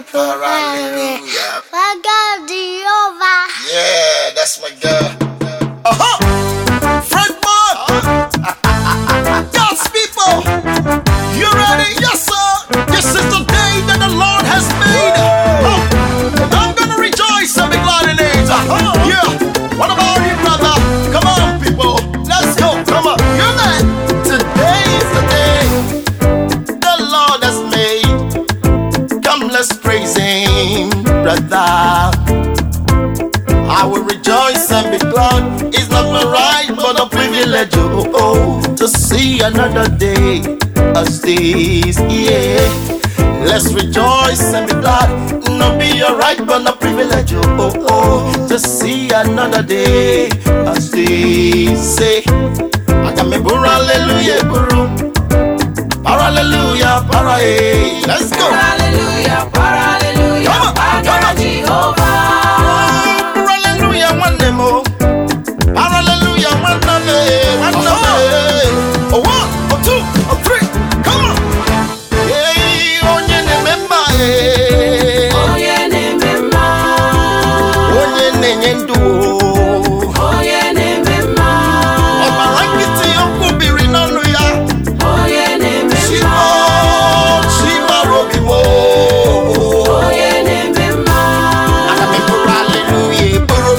Hallelujah. My God, Jehovah. Yeah, that's my girl. Fred Mark. God's people. You ready? Yes, sir. This is the day that the Lord has made. I'm gonna rejoice and be glad in it. Yeah. What about you, brother? Come on, people. Let's go. Come on. You're there. Today is the day the Lord has made. Come, let's praise Him, brother. I will rejoice and be glad. It's not my right, but a privilege, to see another day as this. Yeah, let's rejoice and be glad. Not be your right, but a privilege, to see another day as this. Say, I got me buru, hallelujah, buru. Para, hallelujah, para, hey. Let's go. Hallelujah, para, hallelujah, para Jehovah. Hallelujah, one demo. Hallelujah, one day. Oh, one, oh, two, oh, three. Come on. Hey, oh, yeah, remember. Oh, yeah, remember. Oh, yeah, remember. Oh, yeah, remember. Oh, my right, you could be renowned. Oh, yeah, remember. Shima, Robimo. Oh, yeah, remember. Hallelujah, bro.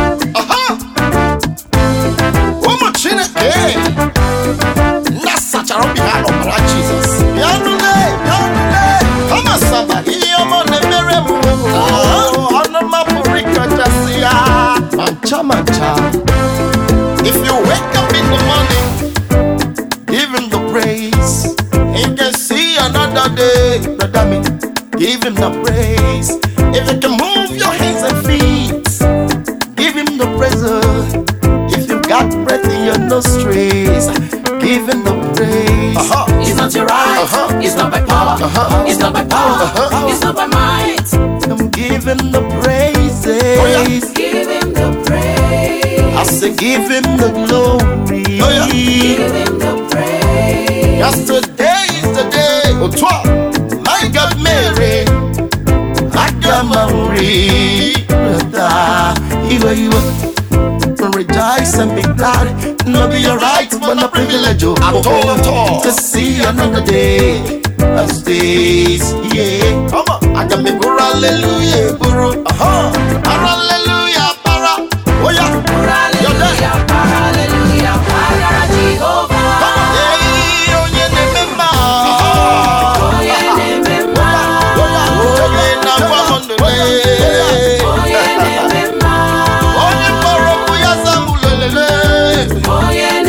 One more chine, hey. That's such a rubby hand of Jesus. Yanule. Come on, somebody. I'm on the mirror. Oh, I'm not my purika, Jassia. Mancha. If you wake up in the morning, give Him the praise. You can see another day, brother me. Give Him the praise. If you can move your hands and feet, give Him the praise. If you got breath in your nostrils, give Him the praise. It's not your right, it's not by power, it's not by power, it's not by might. Come give Him the praises. Give Him the praise. I say give Him the glory. Give Him the praise. Yes, today is the day. My God, Mary. I got Marie. You rejoice and be glad. Not be your right, but not privilege. At all. To see another day as this. Yeah. Come on. I got me guru, hallelujah, guru. Hallelujah, para. Oh yeah. Hallelujah, para, hallelujah, para Jehovah. Hey, oh yeah, remember. Oh, yeah, remember. Oh yeah, now I'm on the way. Oh, yeah, remember. Oh yeah, para, oh yeah, Oh, yeah,